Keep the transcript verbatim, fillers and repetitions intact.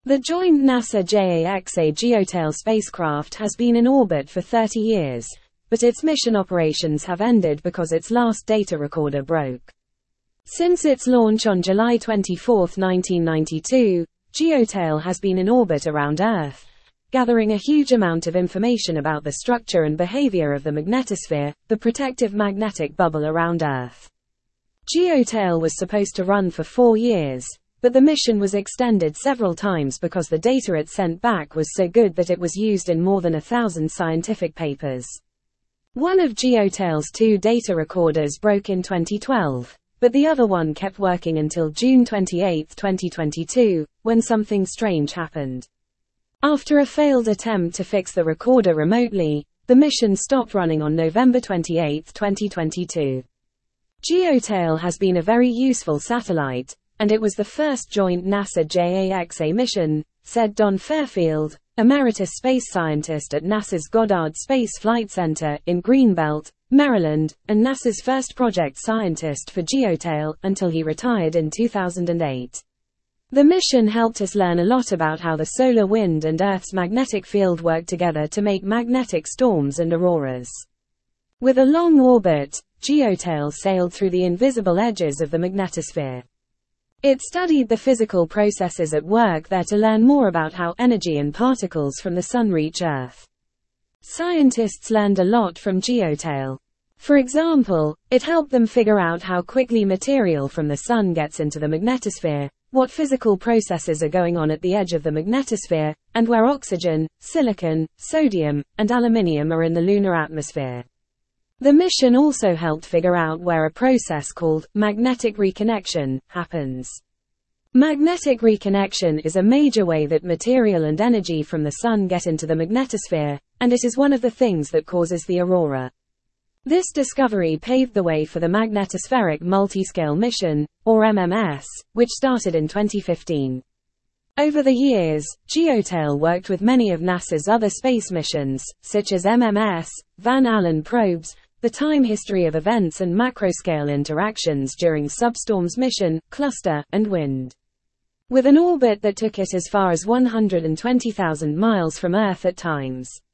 The joint NASA-J A X A GeoTail spacecraft has been in orbit for thirty years, but its mission operations have ended because its last data recorder broke. Since its launch on July twenty-fourth, nineteen ninety-two, GeoTail has been in orbit around Earth, gathering a huge amount of information about the structure and behavior of the magnetosphere, the protective magnetic bubble around Earth. GeoTail was supposed to run for four years, but the mission was extended several times because the data it sent back was so good that it was used in more than a thousand scientific papers. One of GeoTail's two data recorders broke in twenty twelve, but the other one kept working until June twenty-eighth, twenty twenty-two, when something strange happened. After a failed attempt to fix the recorder remotely, the mission stopped running on November twenty-eighth, twenty twenty-two. GeoTail has been a very useful satellite, and it was the first joint NASA-J A X A mission, said Don Fairfield, emeritus space scientist at NASA's Goddard Space Flight Center in Greenbelt, Maryland, and NASA's first project scientist for GeoTail until he retired in two thousand eight. The mission helped us learn a lot about how the solar wind and Earth's magnetic field work together to make magnetic storms and auroras. With a long orbit, GeoTail sailed through the invisible edges of the magnetosphere. It studied the physical processes at work there to learn more about how energy and particles from the sun reach Earth. Scientists learned a lot from GeoTail. For example, it helped them figure out how quickly material from the sun gets into the magnetosphere, what physical processes are going on at the edge of the magnetosphere, and where oxygen, silicon, sodium, and aluminium are in the lunar atmosphere. The mission also helped figure out where a process called magnetic reconnection happens. Magnetic reconnection is a major way that material and energy from the sun get into the magnetosphere, and it is one of the things that causes the aurora. This discovery paved the way for the Magnetospheric Multiscale Mission, or M M S, which started in twenty fifteen. Over the years, GeoTail worked with many of NASA's other space missions, such as M M S, Van Allen probes, the time history of events and macroscale interactions during Substorm's mission, Cluster, and Wind. With an orbit that took it as far as one hundred twenty thousand miles from Earth at times.